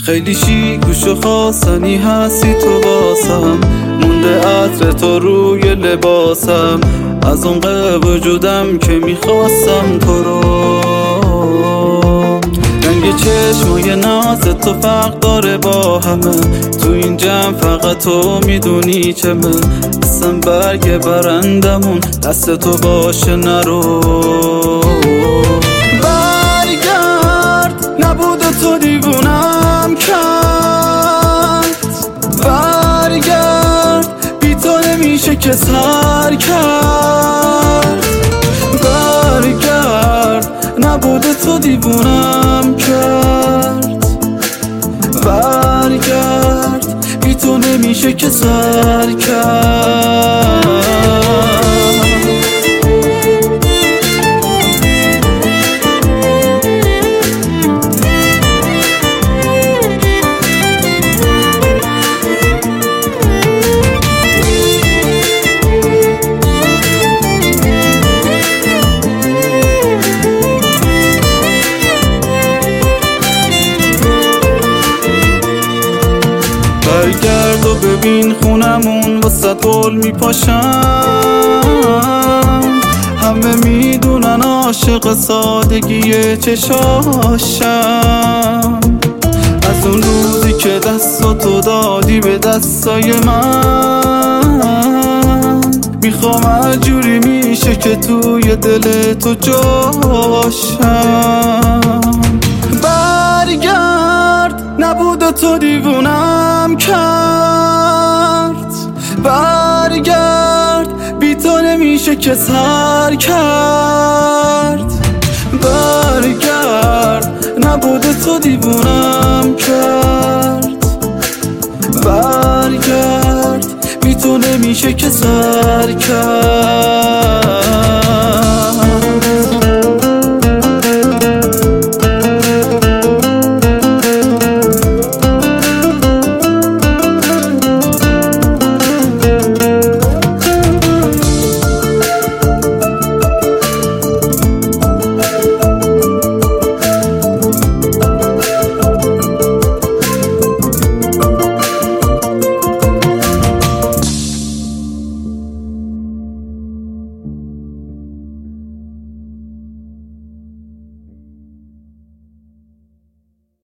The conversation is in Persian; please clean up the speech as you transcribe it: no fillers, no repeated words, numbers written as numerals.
خیلی شیک گوش و خواستنی هستی تو واسم، مونده عطر تو روی لباسم، از عمق وجودم که میخواستم تو رو. رنگ چشمای نازت تو فرق داره با همه، تو این جمع فقط تو میدونی چه من اصلا برگ برندمون دست تو باشه نرو. برگرد نبود تو دیوونم کرد، برگرد بی تو نمیشه که سر کرد، برگرد نبود تو دیوونم کرد، برگرد بی تو نمیشه که سر کرد. برگرد و ببین خونمون وسط گل میپاشم، همه میدونن عاشق سادگی چشاشم، از اون روزی که دستاتو دادی به دستای من، میخوام هرجوری میشه که توی دل تو جاشم. برگرد نبود تو دیوونم کرد، برگرد بی تو نمیشه که سر کرد، برگرد نبود تو دیوونم کرد، برگرد بی تو نمیشه که سر کرد.